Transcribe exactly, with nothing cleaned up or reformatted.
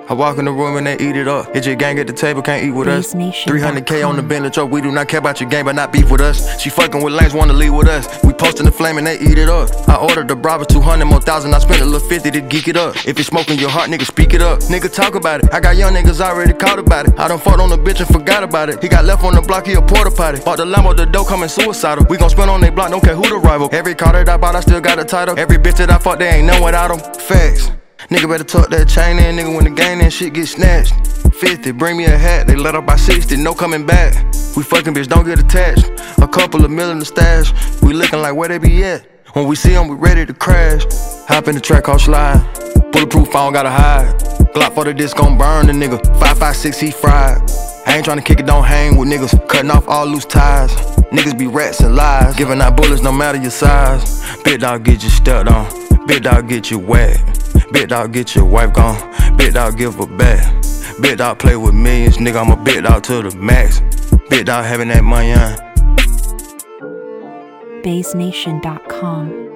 I walk in the room and they eat it up. Hit your gang at the table, can't eat with us. three hundred K on the Bentley truck. We do not care about your game, but not beef with us. She fucking with lanes, wanna leave with us. We postin' the flame and they eat it up. I ordered the Bravo two hundred more thousand. I spent a little fifty to geek it up. If it's smoking your heart, nigga, speak it up. Nigga, talk about it. I got young niggas already caught about it. I done fucked on the bitch and forgot about it. He got left on the block, he a porta potty. Bought the Lambo, the dough coming suicidal. We gon' spend on they block, don't care who the rival. Every car that I bought, I still got a title. Every bitch that I fucked, they ain't none without them. Facts. Nigga better tuck that chain in, nigga, when the gang in, shit get snatched. fifty, bring me a hat, they let up by sixty, no coming back. We fucking bitch, don't get attached. A couple of mil in the stash, we looking like where they be at. When we see them, we ready to crash. Hop in the track, call slide. Bulletproof, I don't gotta hide. Glock for the disc, gon' burn the nigga. five five six, he fried. I ain't tryna kick it, don't hang with niggas. Cutting off all loose ties. Niggas be rats and lies. Giving out bullets, no matter your size. Big dog get you stepped on. Big dog get you wet. Big dog get your wife gone. Big dog give her back. Big dog play with millions. Nigga, I'm a big dog to the max. Big dog having that money on. Bass Nation dot com